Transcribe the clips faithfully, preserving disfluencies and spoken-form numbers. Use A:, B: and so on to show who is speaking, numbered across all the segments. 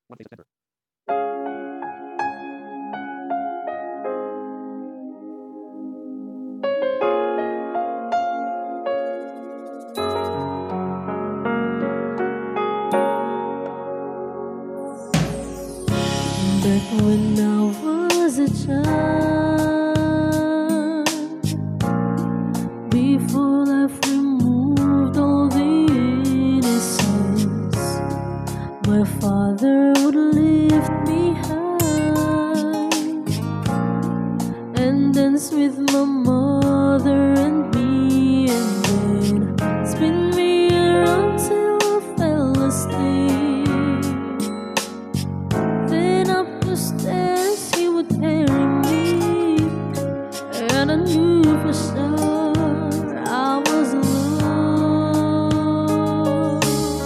A: One place to center.
B: Back when I was a child, before life removed all the innocence, my father would lift me high and dance with my mother and me, and then spin me around till I fell asleep. Then up the stairs he would carry me, and I knew for sure I was alone.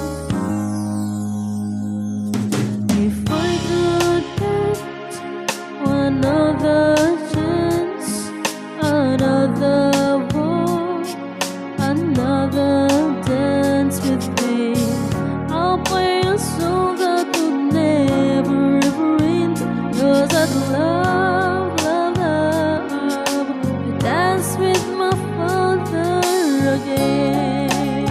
B: If I could get another chance, another walk, another dance with me, I'll play a song that would never ever end. 'Cause I'd love, love, love to dance with my father again.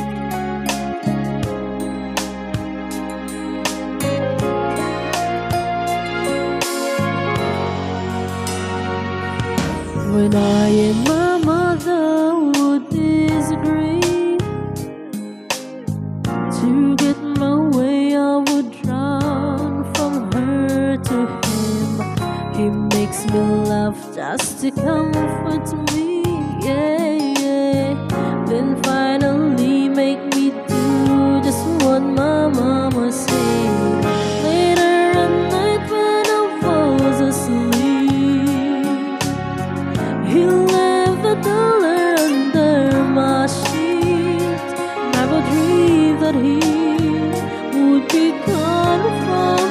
B: When I and my mother would disagree, to get my way I would drown from her to him. He makes me laugh just to comfort me, yeah, yeah. Then finally make me do just what my mama said. Later at night when I was asleep, he left a dollar under my sheet. Never dreamed that he would be gone from